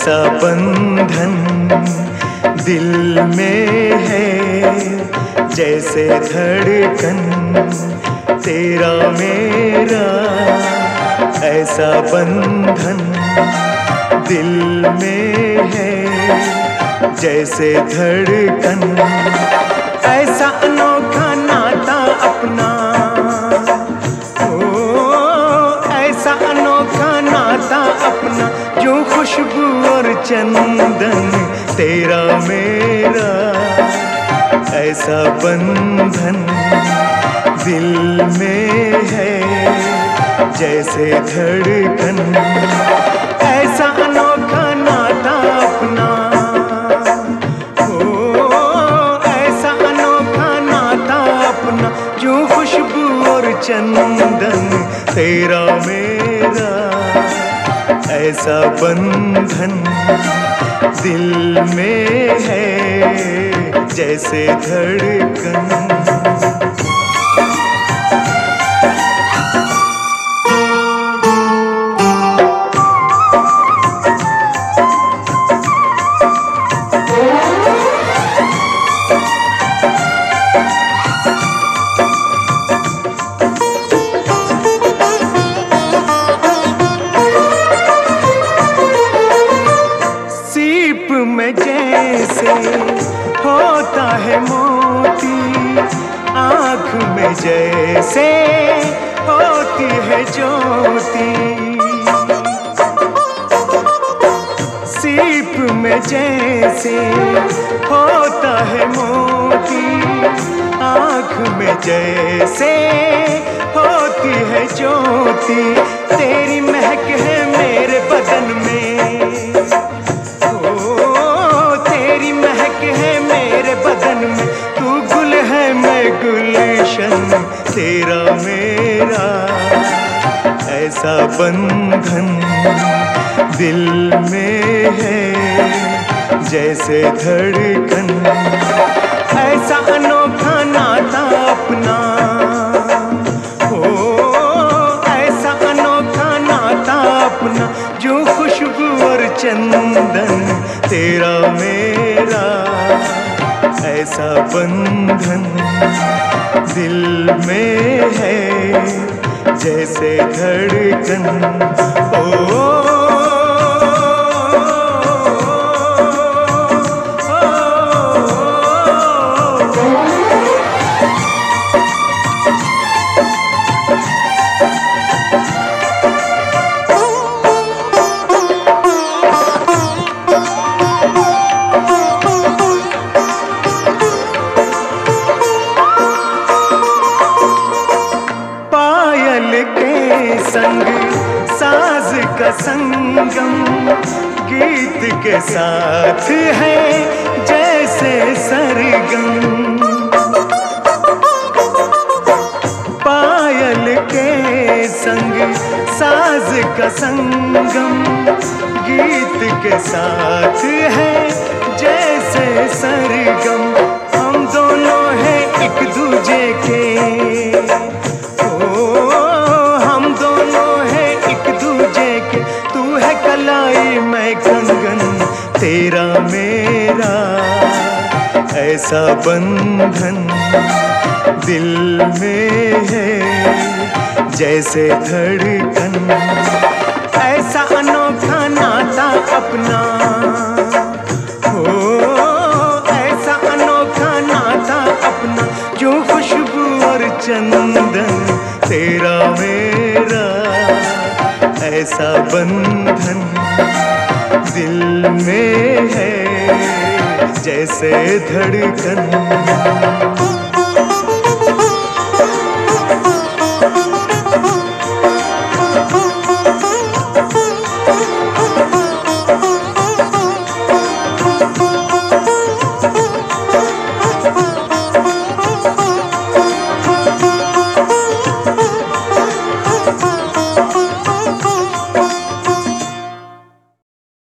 ऐसा बंधन दिल में है जैसे धड़कन तेरा मेरा। ऐसा बंधन दिल में है जैसे धड़कन। ऐसा अनोखा नाता अपना, ऐसा अनोखा नाता अपना, जो खुशबू और चंदन तेरा मेरा। ऐसा बंधन दिल में है जैसे धड़कन। ऐसा अनोखा नाता अपना, ऐसा अनोखा नाता अपना, जो खुशबू और चंदन तेरा मेरा। ऐसा बंधन दिल में है जैसे धड़कन। में जैसे होता है मोती, आँख में जैसे होती है ज्योति। सीप में जैसे होता है मोती, आँख में जैसे होती है ज्योति। तेरी महक है मेरे बदन में, तू गुल है मैं गुलशन तेरा मेरा। ऐसा बंधन दिल में है जैसे धड़कन। ऐसा अनोखा नाता अपना, ऐसा अनोखा नाता अपना, जो खुशबू और चंदन तेरा मेरा। ऐसा बंधन दिल में है जैसे धड़कन। संग साज का संगम गीत के साथ है जैसे सरगम। पायल के संग साज का संगम गीत के साथ है जैसे सरगम। हम दोनों हैं एक दूजे के, तू है कलाई मैं कंगन तेरा मेरा। ऐसा बंधन दिल में है जैसे धड़कन। ऐसा अनोखा नाता अपना, ऐसा अनोखा नाता अपना, जो खुशबू और चंदन तेरा मेरा। ऐसा बंधन दिल में है जैसे धड़कन।